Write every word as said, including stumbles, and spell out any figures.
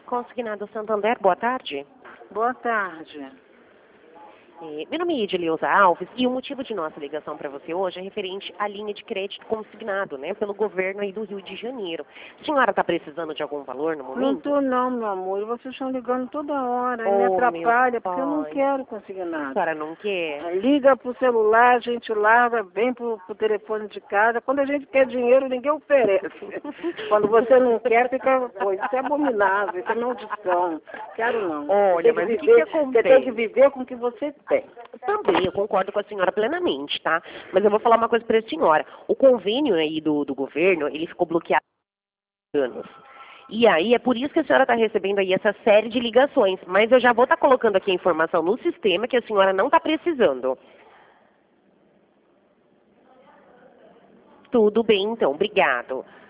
Consignado Santander, boa tarde. Boa tarde. É, meu nome é Edileuza Alves e o motivo de nossa ligação para você hoje é referente à linha de crédito consignado, né, pelo governo aí do Rio de Janeiro. A senhora está precisando de algum valor no momento? Não tô não, meu amor. Vocês estão ligando toda hora. Oh, me atrapalha, porque eu não pai. quero conseguir nada. A senhora não quer? Liga pro celular, a gente larga, vem pro, pro telefone de casa. Quando a gente quer dinheiro, ninguém oferece. Quando você não quer, fica... Pô, isso é abominável, isso é maldição. Quero não. Olha, mas o que, que acontece? Você tem que viver com o que você tem. Também, eu concordo com a senhora plenamente, tá? Mas eu vou falar uma coisa para a senhora. O convênio aí do, do governo, ele ficou bloqueado há anos. E aí, é por isso que a senhora está recebendo aí essa série de ligações. Mas eu já vou estar tá colocando aqui a informação no sistema que a senhora não está precisando. Tudo bem, então. Obrigado.